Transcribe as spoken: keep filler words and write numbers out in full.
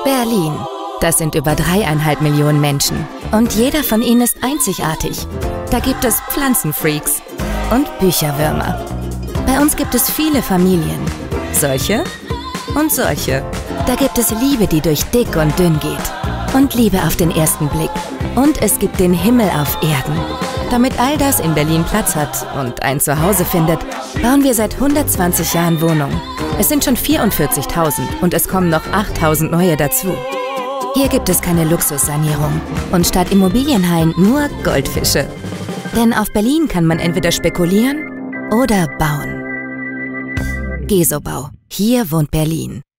Berlin. Das sind über dreieinhalb Millionen Menschen. Und jeder von ihnen ist einzigartig. Da gibt es Pflanzenfreaks und Bücherwürmer. Bei uns gibt es viele Familien. Solche und solche. Da gibt es Liebe, die durch dick und dünn geht. Und Liebe auf den ersten Blick. Und es gibt den Himmel auf Erden. Damit all das in Berlin Platz hat und ein Zuhause findet, bauen wir seit hundertzwanzig Jahren Wohnungen. Es sind schon vierundvierzigtausend und es kommen noch achttausend neue dazu. Hier gibt es keine Luxussanierung und statt Immobilienhain nur Goldfische. Denn auf Berlin kann man entweder spekulieren oder bauen. Gesobau. Hier wohnt Berlin.